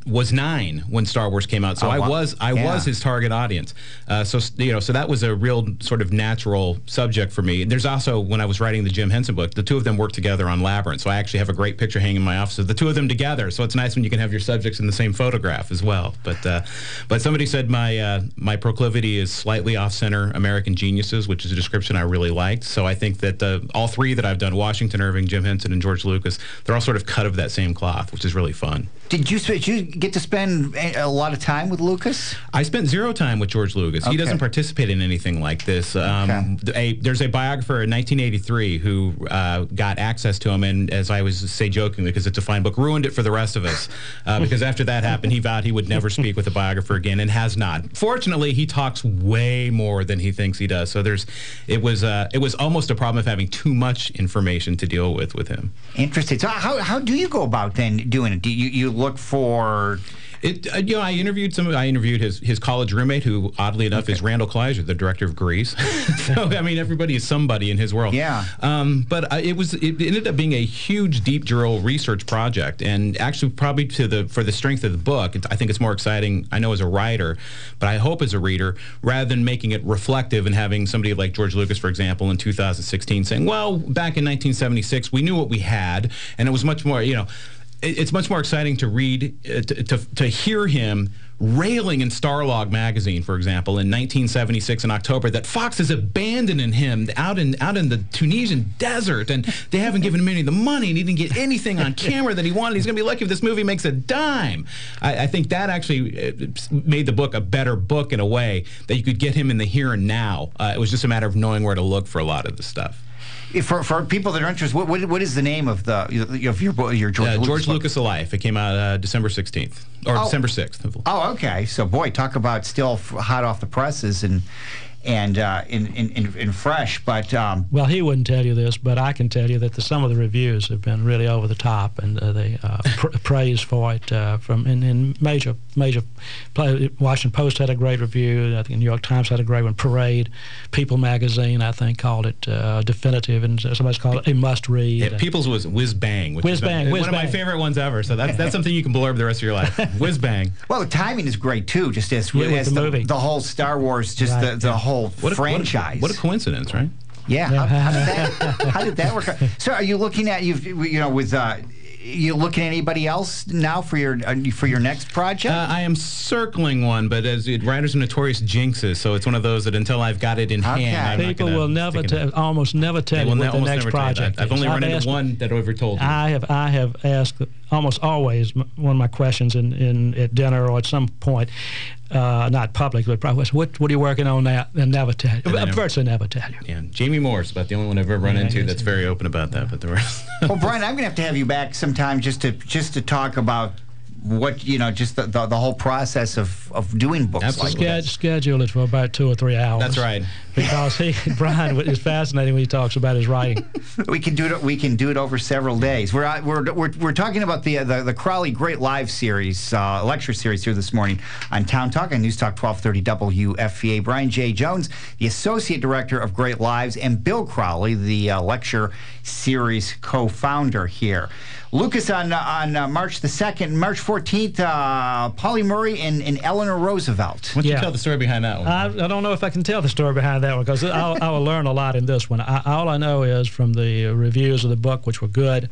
Speaker 4: was nine when Star Wars came out, so
Speaker 2: Oh,
Speaker 4: I
Speaker 2: wow.
Speaker 4: was I
Speaker 2: Yeah.
Speaker 4: was his target audience. Uh, so you know, so that was a real sort of natural subject for me. There's also, when I was writing the Jim Henson book, the two of them worked together on Labyrinth, so I actually have a great picture hanging in my office of the two of them together. So it's nice when you can have your subjects in the same photograph as well. But uh, but somebody said my uh, my proclivity is slightly off-center American geniuses, which is a description I really liked. So I think that uh, all three that I've done, Washington Irving, Jim Henson, and George Lucas, they're all sort of cut of that same cloth, which is really fun.
Speaker 2: Did you did you get to spend a a lot of time with Lucas?
Speaker 4: I spent zero time with George Lucas.
Speaker 2: Okay.
Speaker 4: He doesn't participate in anything like this. Um, a, there's a biographer in nineteen eighty-three who uh, got access to him, and as I always say jokingly, because it's a fine book, ruined it for the rest of us. Uh, because after that happened, he vowed he would never speak with a biographer again, and has not. Fortunately, he talks way more than he thinks he does. So there's, it was uh, it was almost a problem of having too much information to deal with with him.
Speaker 2: Interesting. So how how do you go about then doing it? Do you you look for?
Speaker 4: It, uh, you know, I interviewed some. I interviewed his his college roommate, who oddly enough
Speaker 2: Okay.
Speaker 4: is Randall Kleiser, the director of Grease. So I mean, everybody is somebody in his world.
Speaker 2: Yeah.
Speaker 4: Um, but I, it was it ended up being a huge deep drill research project, and actually probably to the for the strength of the book, it, I think it's more exciting. I know as a writer, but I hope as a reader, rather than making it reflective and having somebody like George Lucas, for example, in two thousand sixteen saying, "Well, back in nineteen seventy-six, we knew what we had," and it was much more, you know. It's much more exciting to read, uh, to, to, to hear him railing in Starlog magazine, for example, in nineteen seventy-six in October, that Fox is abandoning him out in out in the Tunisian desert, and they haven't given him any of the money, and he didn't get anything on camera that he wanted. He's going to be lucky if this movie makes a dime. I, I think that actually uh, made the book a better book in a way, that you could get him in the here and now. Uh, it was just a matter of knowing where to look for a lot of the stuff.
Speaker 2: For, for people that are interested, what, what what is the name of the of your book, your George
Speaker 4: Uh,
Speaker 2: Lucas
Speaker 4: George
Speaker 2: book?
Speaker 4: Lucas Alive. It came out uh, December sixteenth, or
Speaker 2: Oh.
Speaker 4: December sixth.
Speaker 2: Oh, okay. So, boy, talk about still f- hot off the presses and and uh, in, in, in, in fresh. But um,
Speaker 3: Well, he wouldn't tell you this, but I can tell you that the, some of the reviews have been really over the top, and uh, they uh, pr- praise for it uh, from in, in major major. Play, Washington Post had a great review. I think the New York Times had a great one. Parade, People Magazine, I think, called it uh, definitive, and somebody's called it a must-read.
Speaker 4: Yeah, People's was Whiz Bang, which
Speaker 3: Whiz
Speaker 4: is
Speaker 3: Bang,
Speaker 4: one
Speaker 3: Whiz
Speaker 4: of my
Speaker 3: Bang.
Speaker 4: favorite ones ever. So that's that's something you can blurb the rest of your life. Whiz Bang.
Speaker 2: well, the timing is great too. Just as,
Speaker 3: Yeah, with
Speaker 2: as
Speaker 3: the
Speaker 2: the,
Speaker 3: movie.
Speaker 2: the whole Star Wars, just
Speaker 3: Right,
Speaker 2: the, the
Speaker 3: yeah.
Speaker 2: whole
Speaker 4: What a,
Speaker 2: franchise.
Speaker 4: What a, what a coincidence, right?
Speaker 2: Yeah. How, how did that? How did that work out? So, are you looking at you? You know, with uh, you looking at anybody else now for your uh, for your next project?
Speaker 4: Uh, I am circling one, but as it, writers are notorious jinxes, so it's one of those that until I've got it in
Speaker 2: Okay.
Speaker 4: hand, I'm not
Speaker 3: People
Speaker 4: gonna
Speaker 3: will never
Speaker 4: stick it in.
Speaker 3: tell, almost never tell
Speaker 4: They
Speaker 3: you
Speaker 4: will
Speaker 3: what
Speaker 4: ne-
Speaker 3: the
Speaker 4: almost
Speaker 3: next
Speaker 4: never tell you
Speaker 3: project
Speaker 4: that. I've
Speaker 3: is.
Speaker 4: only run into
Speaker 3: asked-
Speaker 4: one that ever told me.
Speaker 3: I have I have asked almost always m- one of my questions in, in at dinner or at some point, uh, not public, but probably, what what are you working on now? And never tell you.
Speaker 4: they never-
Speaker 3: Virtually never tell you.
Speaker 4: Yeah, Jamie Moore's about the only one I've ever run
Speaker 3: Yeah,
Speaker 4: into
Speaker 3: yes,
Speaker 4: that's
Speaker 3: yes.
Speaker 4: very open about that, but the rest.
Speaker 2: well, Brian, I'm going to have to have you back sometime just to just to talk about what you know, just the, the, the whole process of, of doing books
Speaker 4: Absolutely.
Speaker 2: like
Speaker 3: Sched-
Speaker 2: this.
Speaker 3: schedule it for about two or three hours.
Speaker 4: That's right.
Speaker 3: Because he Brian is fascinating when he talks about his writing.
Speaker 2: We can do it. We can do it over several days. We're uh, we're we're, we're talking about the, the the Crowley Great Live series, uh, lecture series here this morning on Town Talk on News Talk twelve thirty W F E A. Brian J. Jones, the associate director of Great Lives, and Bill Crowley, the uh, lecture series co-founder here. Lucas on uh, on uh, March the second, March fourteenth. Uh, Polly Murray and, and Eleanor Roosevelt.
Speaker 4: Why don't you
Speaker 3: Yeah.
Speaker 4: tell the story behind that one?
Speaker 3: I, I don't know if I can tell the story behind that one because I will learn a lot in this one. I, all I know is from the reviews of the book, which were good,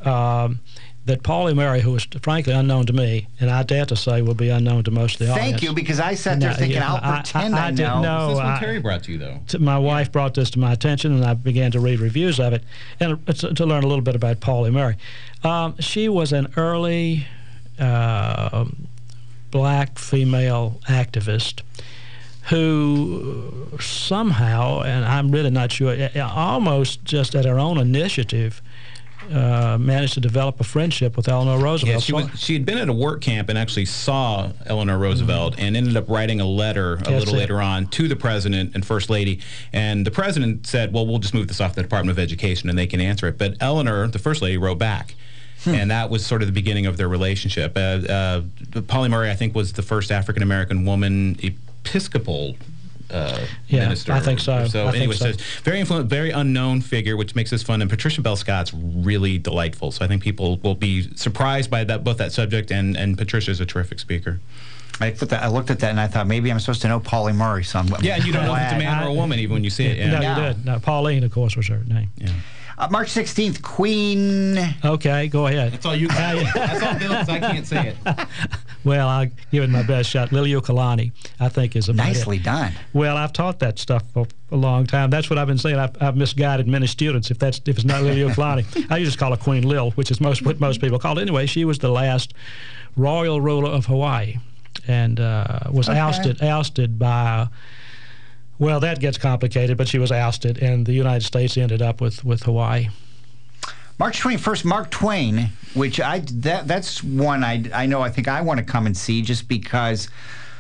Speaker 3: um, that Paulie Murray, who was frankly unknown to me, and I dare to say will be unknown to most of the audience.
Speaker 2: Thank you, because I sat there
Speaker 3: No,
Speaker 2: thinking,
Speaker 3: yeah,
Speaker 2: I'll
Speaker 3: I-
Speaker 2: pretend
Speaker 3: I-
Speaker 2: I,
Speaker 3: I didn't
Speaker 2: know.
Speaker 3: know.
Speaker 4: This is what
Speaker 3: I-
Speaker 4: Terry brought to you, though.
Speaker 3: T- My wife brought this to my attention, and I began to read reviews of it, and to, to learn a little bit about Paulie Murray. Um, she was an early uh, black female activist who somehow, and I'm really not sure, almost just at her own initiative, uh, managed to develop a friendship with Eleanor Roosevelt.
Speaker 4: Yeah, she, was, she had been at a work camp and actually saw Eleanor Roosevelt
Speaker 3: Mm-hmm.
Speaker 4: and ended up writing a letter a
Speaker 3: That's
Speaker 4: little
Speaker 3: it.
Speaker 4: later on to the president and first lady. And the president said, well, we'll just move this off the Department of Education and they can answer it. But Eleanor, the first lady, wrote back.
Speaker 3: Hmm.
Speaker 4: And that was sort of the beginning of their relationship. Uh, uh, Polly Murray, I think, was the first African-American woman Episcopal uh,
Speaker 3: Yeah,
Speaker 4: minister.
Speaker 3: I think so.
Speaker 4: So
Speaker 3: I think
Speaker 4: anyway,
Speaker 3: so.
Speaker 4: so very influential, very unknown figure, which makes this fun. And Patricia Bell Scott's really delightful. So I think people will be surprised by that, both that subject and and Patricia's a terrific speaker.
Speaker 2: I, put that, I looked at that and I thought maybe I'm supposed to know Pauline Murray. So I'm,
Speaker 4: Yeah, and you don't know if it's a man or a woman even when you see it. Yeah.
Speaker 3: No,
Speaker 2: Yeah.
Speaker 3: you did. No, Pauline, of course, was her name.
Speaker 4: Yeah.
Speaker 2: Uh, March sixteenth, Queen.
Speaker 3: Okay, go ahead.
Speaker 4: That's all you got. That's all, Bill, because I can't say it.
Speaker 3: Well, I'll give it my best shot. Liliuokalani, I think, is about
Speaker 2: Nicely
Speaker 3: it.
Speaker 2: done.
Speaker 3: Well, I've taught that stuff for a long time. That's what I've been saying. I've, I've misguided many students if that's if it's not Liliuokalani. I used to call her Queen Lil, which is most what most people call it. Anyway, she was the last royal ruler of Hawaii, and uh, was
Speaker 2: Okay.
Speaker 3: ousted ousted by. Well, that gets complicated, but she was ousted, and the United States ended up with, with Hawaii.
Speaker 2: March twenty-first, Mark Twain, which I that that's one I, I know I think I want to come and see just because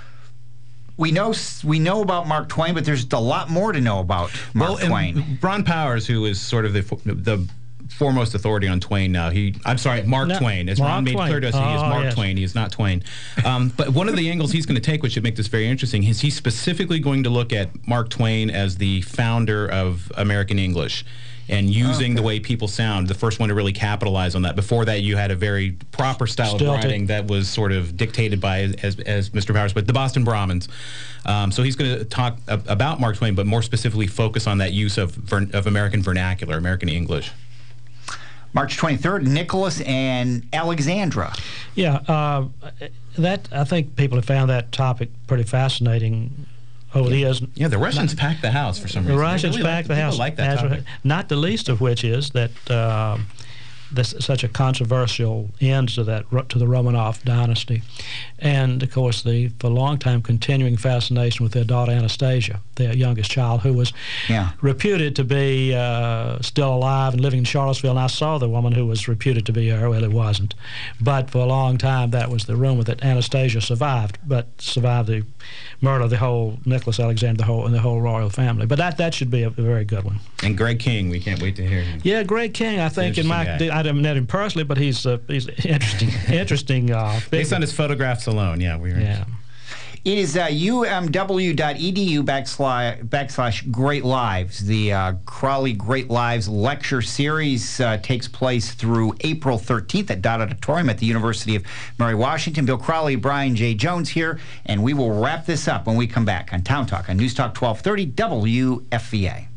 Speaker 2: we know we know about Mark Twain, but there's a lot more to know about Mark
Speaker 4: well, and
Speaker 2: Twain.
Speaker 4: Ron Powers, who is sort of the the foremost authority on Twain now. He, I'm sorry, Mark
Speaker 3: No,
Speaker 4: Twain. As
Speaker 3: Mark
Speaker 4: Ron made
Speaker 3: Twain.
Speaker 4: clear to us, he is
Speaker 3: Oh,
Speaker 4: Mark
Speaker 3: yes.
Speaker 4: Twain. He is not Twain. Um, but one of the angles he's going to take, which should make this very interesting, is he's specifically going to look at Mark Twain as the founder of American English and using the way people sound, the first one to really capitalize on that. Before that, you had a very proper style
Speaker 3: Stilted.
Speaker 4: of writing that was sort of dictated by, as, as Mister Powers, but the Boston Brahmins. Um, so he's going to talk ab- about Mark Twain, but more specifically focus on that use of, ver- of American vernacular, American English.
Speaker 2: March twenty-third, Nicholas and Alexandra.
Speaker 3: Yeah, uh, that I think people have found that topic pretty fascinating over the years.
Speaker 4: Yeah, the Russians packed the house for some
Speaker 3: The
Speaker 4: reason.
Speaker 3: Russians
Speaker 4: They really
Speaker 3: packed
Speaker 4: like,
Speaker 3: the house.
Speaker 4: people like that
Speaker 3: as-
Speaker 4: topic.
Speaker 3: Not the least of which is that uh, this such a controversial end to that to the Romanov dynasty, and of course the for a long time continuing fascination with their daughter Anastasia, their youngest child, who was
Speaker 2: Yeah.
Speaker 3: reputed to be uh, still alive and living in Charlottesville. And I saw the woman who was reputed to be her. Well, it wasn't, but for a long time that was the rumor that Anastasia survived, but survived the murder of the whole Nicholas Alexander, the whole and the whole royal family. But that that should be a, a very good one.
Speaker 4: And Greg King, we can't wait to hear him.
Speaker 3: Yeah, Greg King, I think, in my
Speaker 4: Interesting guy.
Speaker 3: I haven't met him personally, but he's uh, he's interesting, interesting. Uh,
Speaker 4: Based on his photographs alone, yeah. We were
Speaker 3: yeah.
Speaker 2: It is uh, U M W dot E D U backslash, backslash Great Lives. The uh, Crowley Great Lives lecture series uh, takes place through April thirteenth at Dodd Auditorium at the University of Mary Washington. Bill Crowley, Brian J. Jones here, and we will wrap this up when we come back on Town Talk on News Talk twelve thirty W F V A.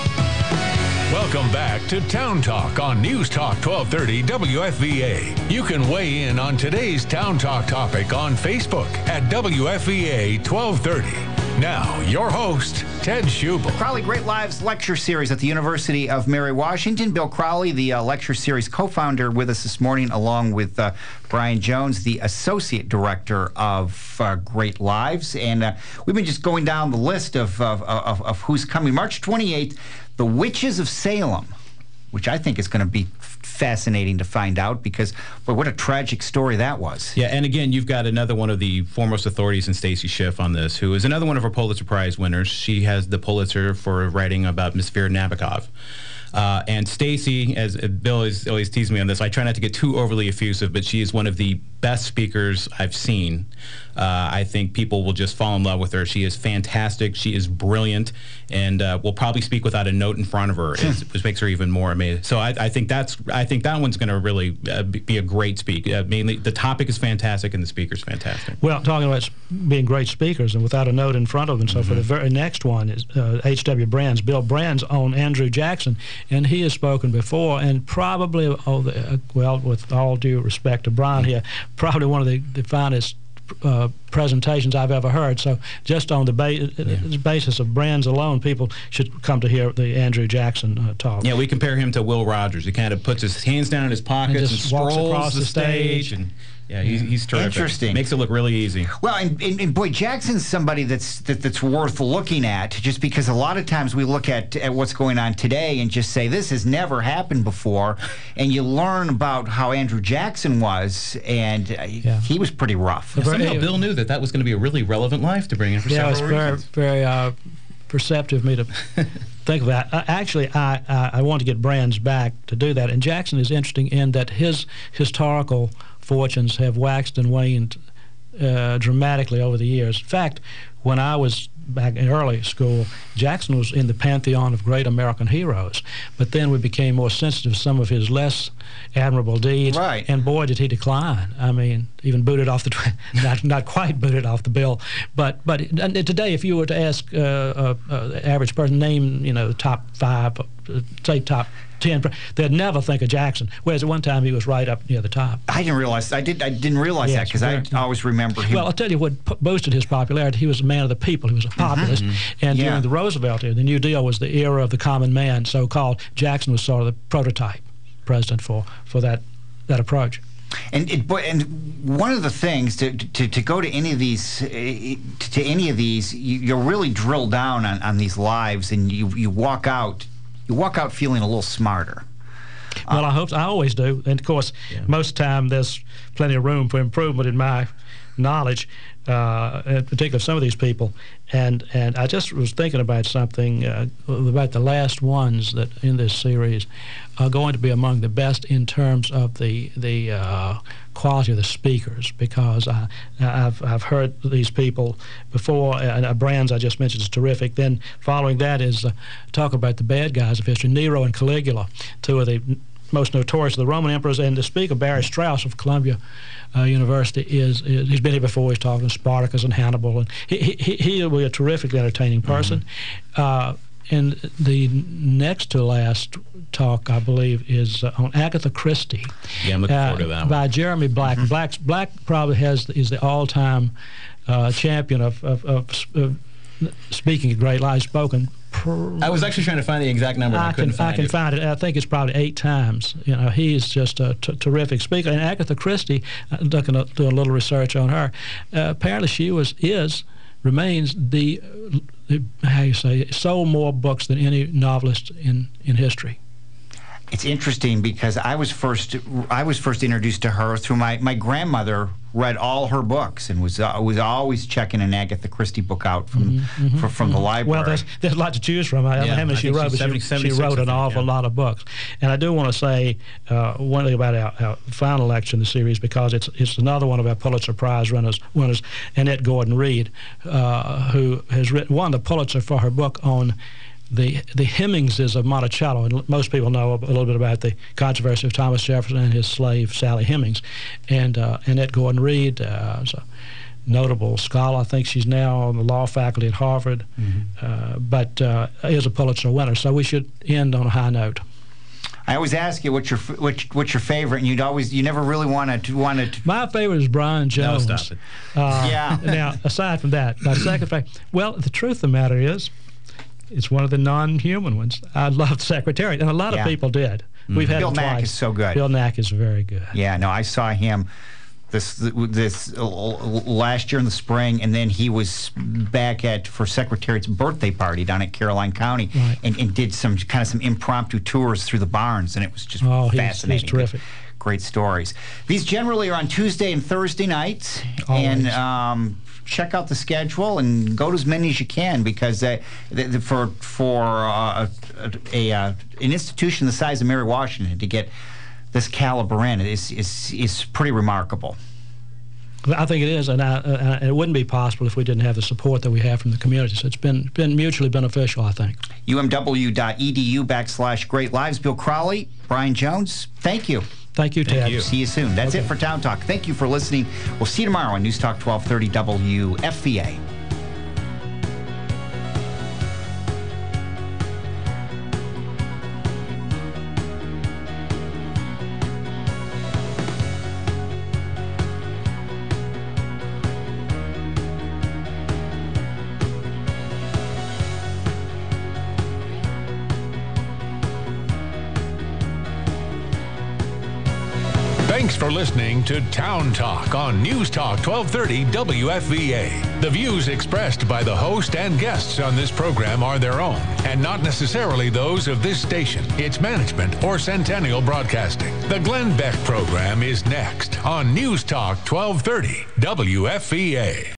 Speaker 1: Welcome back to Town Talk on News Talk twelve thirty W F V A. You can weigh in on today's Town Talk topic on Facebook at W F V A twelve thirty. Now, your host, Ted Schubel.
Speaker 2: Crowley Great Lives lecture series at the University of Mary Washington. Bill Crowley, the uh, lecture series co-founder, with us this morning, along with uh, Brian Jones, the associate director of uh, Great Lives. And uh, we've been just going down the list of, of, of, of who's coming. March twenty-eighth, The Witches of Salem, which I think is going to be fascinating to find out because, boy, what a tragic story that was.
Speaker 4: Yeah, and again, you've got another one of the foremost authorities in Stacy Schiff on this, who is another one of our Pulitzer Prize winners. She has the Pulitzer for writing about Miss Vera Nabokov. Uh, and Stacy, as uh, Bill always, always teases me on this, I try not to get too overly effusive, but she is one of the best speakers I've seen. Uh, I think people will just fall in love with her. She is fantastic. She is brilliant, and uh, will probably speak without a note in front of her, is, which makes her even more amazing. So I, I think that's I think that one's going to really uh, be a great speak. Uh, mainly, the topic is fantastic, and the speaker's fantastic.
Speaker 3: Well, talking about being great speakers and without a note in front of them. So
Speaker 4: Mm-hmm.
Speaker 3: for the very next one is uh, H W Brands. Bill Brands on Andrew Jackson, and he has spoken before, and probably, oh, the, uh, well, with all due respect to Brian here, probably one of the, the finest uh, presentations I've ever heard. So just on the ba- yeah. basis of Brands alone, people should come to hear the Andrew Jackson uh, talk.
Speaker 4: Yeah, we compare him to Will Rogers. He kind of puts his hands down in his pockets and,
Speaker 3: and just
Speaker 4: strolls
Speaker 3: walks across
Speaker 4: the,
Speaker 3: the stage.
Speaker 4: stage. And yeah, he's, he's terrific.
Speaker 2: Interesting.
Speaker 4: Makes it look really easy.
Speaker 2: Well, and, and, and boy, Jackson's somebody that's that, that's worth looking at, just because a lot of times we look at, at what's going on today and just say, this has never happened before, and you learn about how Andrew Jackson was, and uh,
Speaker 3: Yeah.
Speaker 2: he was pretty rough.
Speaker 3: Very-
Speaker 4: Somehow Bill knew that that was going to be a really relevant life to bring in for
Speaker 3: Yeah, it's
Speaker 4: several
Speaker 3: very,
Speaker 4: reasons.
Speaker 3: very uh, perceptive of me to think of that. Uh, actually, I, I I want to get Brands back to do that. And Jackson is interesting in that his historical fortunes have waxed and waned uh, dramatically over the years. In fact, when I was back in early school, Jackson was in the pantheon of great American heroes. But then we became more sensitive to some of his less admirable deeds.
Speaker 2: Right.
Speaker 3: And boy, did he decline. I mean, even booted off the, not not quite booted off the bill. But but and today, if you were to ask uh, uh, uh, average person, name, you know, the top five, uh, say top ten, they'd never think of Jackson. Whereas at one time he was right up near the top.
Speaker 2: I didn't realize. I did. I didn't realize
Speaker 3: Yes,
Speaker 2: that because I
Speaker 3: very-
Speaker 2: always remember him.
Speaker 3: Well, I'll tell you what p- boosted his popularity. He was a man of the people. He was a populist. And
Speaker 2: Yeah.
Speaker 3: during the Roosevelt era, the New Deal was the era of the common man, so-called. Jackson was sort of the prototype president for, for that, that approach.
Speaker 2: And it, but and one of the things to to, to go to any of these uh, to any of these, you, you really drill down on, on these lives, and you you walk out you walk out feeling a little smarter.
Speaker 3: Well, I hope I always do. And of course, most of the time there's plenty of room for improvement in my knowledge, uh, in particular some of these people. And and I just was thinking about something uh, about the last ones that in this series are going to be among the best in terms of the the uh, quality of the speakers, because I, I've I've heard these people before, and uh, Brands I just mentioned is terrific. Then following that is uh, talk about the bad guys of history, Nero and Caligula, two of the most notorious of the Roman emperors. And the speaker, Barry Strauss of Columbia uh, University, is, is he's been here before. He's talking to Spartacus and Hannibal, and he he he'll be a terrifically entertaining person. Mm-hmm. uh, and the next to last talk, I believe, is uh, on Agatha Christie.
Speaker 4: Yeah, I'm looking
Speaker 3: uh,
Speaker 4: forward to that one.
Speaker 3: by Jeremy Black.
Speaker 2: Mm-hmm.
Speaker 3: Black's, Black probably has is the all-time uh, champion of, of, of, of speaking a great lie spoken.
Speaker 6: I was actually trying to find the exact number, and I,
Speaker 3: I
Speaker 6: couldn't
Speaker 3: can
Speaker 6: find
Speaker 3: I can
Speaker 6: it.
Speaker 3: find it. I think it's probably eight times. You know, he's just a t- terrific speaker. And Agatha Christie, uh, looking at, doing a little research on her, uh, apparently she was is remains the, the how you say sold more books than any novelist in in history.
Speaker 2: It's interesting because I was first I was first introduced to her through my my grandmother. Read all her books and was uh, was always checking an Agatha Christie book out from
Speaker 3: Mm-hmm, mm-hmm,
Speaker 2: fr- from the library.
Speaker 3: Well, there's, there's a lot to choose from. I don't know
Speaker 6: Yeah,
Speaker 3: how many
Speaker 6: I
Speaker 3: she
Speaker 6: think
Speaker 3: wrote,
Speaker 6: she's
Speaker 3: but
Speaker 6: seventy,
Speaker 3: she, she
Speaker 6: seventy-six,
Speaker 3: wrote
Speaker 6: I
Speaker 3: an
Speaker 6: think,
Speaker 3: awful
Speaker 6: yeah.
Speaker 3: lot of books. And I do want to say uh, one thing about our, our final lecture in the series, because it's it's another one of our Pulitzer Prize winners, winners Annette Gordon Reed, uh, who has written won the Pulitzer for her book on the the Hemmingses of Monticello. And most people know a little bit about the controversy of Thomas Jefferson and his slave Sally Hemings. And uh, Annette Gordon Reed uh, is a notable scholar. I think she's now on the law faculty at Harvard, mm-hmm. uh, but uh, is a Pulitzer winner. So we should end on a high note.
Speaker 2: I always ask you what's your f- what's, what's your favorite, and you'd always you never really wanted to wanted to.
Speaker 3: My favorite is Brian Jones.
Speaker 4: stop it.
Speaker 3: Uh,
Speaker 2: Yeah.
Speaker 3: Now, aside from that, my second favorite. Well, the truth of the matter is, it's one of the non-human ones. I loved Secretariat, and a lot
Speaker 2: Yeah.
Speaker 3: of people did. We've had
Speaker 2: Bill
Speaker 3: him
Speaker 2: Nack
Speaker 3: twice.
Speaker 2: is so good.
Speaker 3: Bill Nack is very good.
Speaker 2: Yeah, no, I saw him this this uh, last year in the spring, and then he was back at for Secretariat's birthday party down at Caroline County,
Speaker 3: Right.
Speaker 2: and, and did some kind of some impromptu tours through the barns, and it was just
Speaker 3: Oh, he's-
Speaker 2: fascinating.
Speaker 3: he's terrific.
Speaker 2: Great stories. These generally are on Tuesday and Thursday nights, and
Speaker 3: Always.
Speaker 2: um, check out the schedule and go to as many as you can, because uh, the, the, for for uh, a, a uh, an institution the size of Mary Washington to get this caliber in is is is pretty remarkable.
Speaker 3: I think it is, and I, uh, it wouldn't be possible if we didn't have the support that we have from the community. So it's been been mutually beneficial, I think.
Speaker 2: U M W dot E D U backslash Great Lives. Bill Crowley, Brian Jones, thank you.
Speaker 3: Thank you, Ted.
Speaker 4: you.
Speaker 2: See you soon. That's
Speaker 3: Okay.
Speaker 2: it for Town Talk. Thank you for listening. We'll see you tomorrow on News Talk twelve thirty W F V A.
Speaker 1: Thanks for listening to Town Talk on News Talk twelve thirty W F V A. The views expressed by the host and guests on this program are their own and not necessarily those of this station, its management, or Centennial Broadcasting. The Glenn Beck program is next on News Talk twelve thirty W F V A.